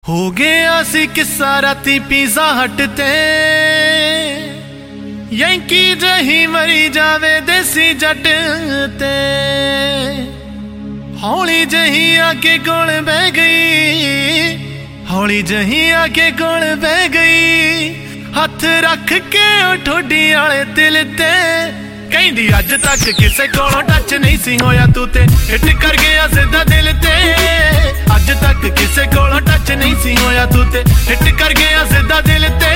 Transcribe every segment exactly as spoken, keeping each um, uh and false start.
हो गया सी किस्सा राती पिज़्ज़ा हट ते यंकी जही मरी जावे देसी जट ते हौली जही आके कोल बह गई हौली जही आके कोल बह गई हथ रख के ठोडी आले दिल ते कहंदी अज तक किसे कोलों टच नहीं सी होया तू ते हिट कर गया सीधा दिल ते अज तक किसे कोलों टच नहीं सी होया तू ते हिट कर गया सीधा दिल ते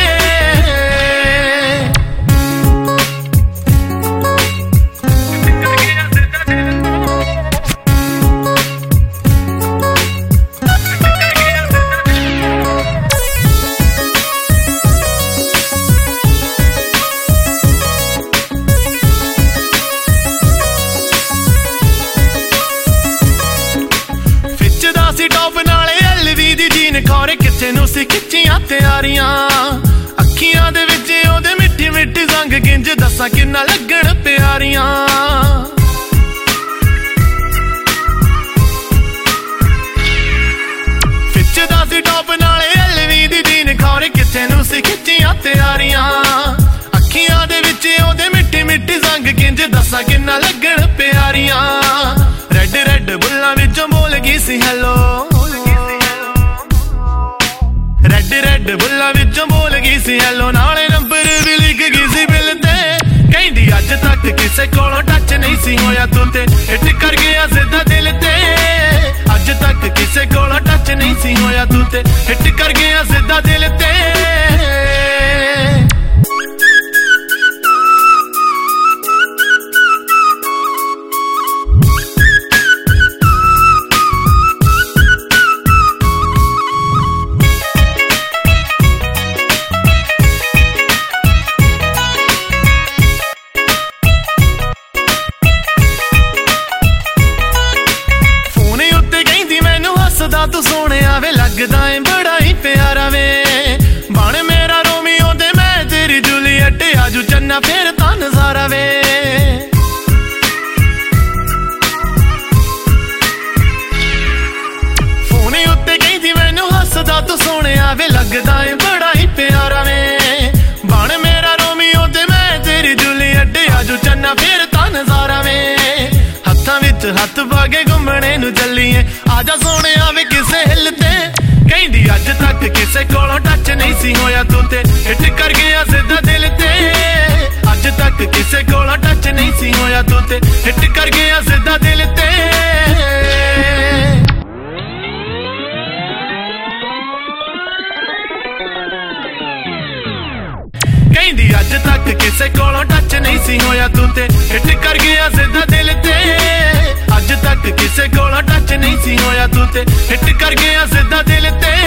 टॉप नाले एलवी दी जीन खौरे किथे नूं सी खिच्चियां तैयारियां अखियां दे विच ओहदे मिट्टी मिट्टी संग गिंज दस्सां किन्ना लगण प्यारियां खिच्चदा सी टॉप नाले एलवी दी जीन खौरे किथे नूं सी खिच्चियां तैयारियां अखियां दे विच ओहदे मिट्टी मिट्टी संग गिंज दस्सां किन्ना लगण प्यारियां रेड रेड बुल्लां विचों बोल गई सी हैलो रेड रेड बुल्लां विचों बोल गई सी हैलो नाले नंबर भी लिख गई सी बिल ते कहंदी अज तक किसे कोलों टच नहीं सी होया तू ते हिट कर गया सीधा दिल ते अज तक किसे कोलों टच नहीं सी होया तू ते हिट कर गया सीधा दिल ते तू सोने वे लगदा है बड़ा ही प्यारा वे बन मेरा रोमियो ते मैं तेरी जूलियट आजू चन्ना फिर ता नजारा वे फोने उत्ते कहंदी मैनू हसदा तू सोने वे लगदा है बड़ा ही प्यारा वे बन मेरा रोमियो ते मैं तेरी जूलियट आजू चन्ना फिर ता नजारा वे हत्थां विच हत्थ पाके घुमणे नू चलीए आजा सोने वे किसे हिलते कहंदी अज तक किसे कोलों टच नहीं सी होया तू ते हिट कर गया सीधा दिल ते अज तक किसे कोलों टच नहीं सी होया तू ते हिट कर गया सीधा दिल ते कहंदी अज तक किसे कोलों टच नहीं सी होया तू ते हिट कर गया सीधा दिल ते अज तक किसे कोलों टच नहीं सी होया तू ते हिट कर गया सीधा दिल ते